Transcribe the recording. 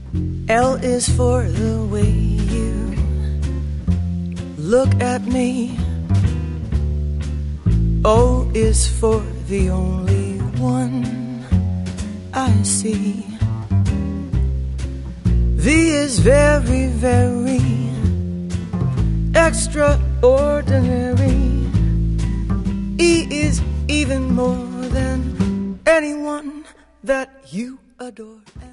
L is for the way you look at me. O is for the only one I see. V is very, very extraordinary. E is even more than anyone that you adore.